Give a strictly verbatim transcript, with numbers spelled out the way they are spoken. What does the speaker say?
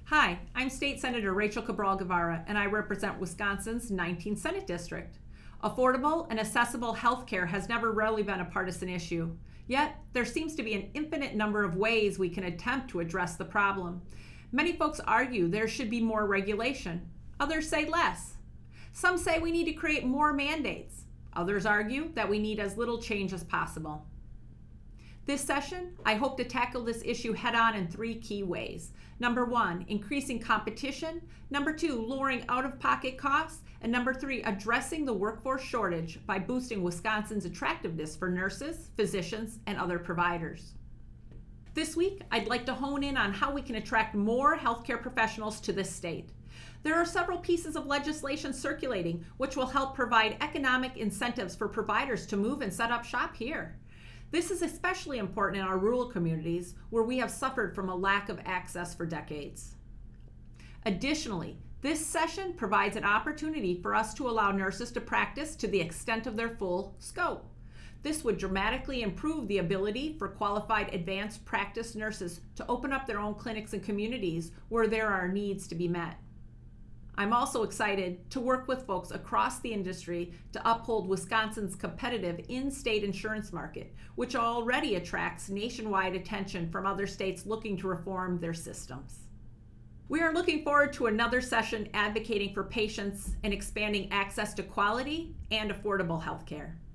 Hi, I'm State Senator Rachel Cabral Guevara, and I represent Wisconsin's nineteenth Senate District. Affordable and accessible health care has never really been a partisan issue. Yet, there seems to be an infinite number of ways we can attempt to address the problem. Many folks argue there should be more regulation. Others say less. Some say we need to create more mandates. Others argue that we need as little change as possible. This session, I hope to tackle this issue head-on in three key ways. Number one, increasing competition. Number two, lowering out-of-pocket costs. And number three, addressing the workforce shortage by boosting Wisconsin's attractiveness for nurses, physicians, and other providers. This week, I'd like to hone in on how we can attract more healthcare professionals to this state. There are several pieces of legislation circulating which will help provide economic incentives for providers to move and set up shop here. This is especially important in our rural communities where we have suffered from a lack of access for decades. Additionally, this session provides an opportunity for us to allow nurses to practice to the extent of their full scope. This would dramatically improve the ability for qualified advanced practice nurses to open up their own clinics and communities where there are needs to be met. I'm also excited to work with folks across the industry to uphold Wisconsin's competitive in-state insurance market, which already attracts nationwide attention from other states looking to reform their systems. We are looking forward to another session advocating for patients and expanding access to quality and affordable health care.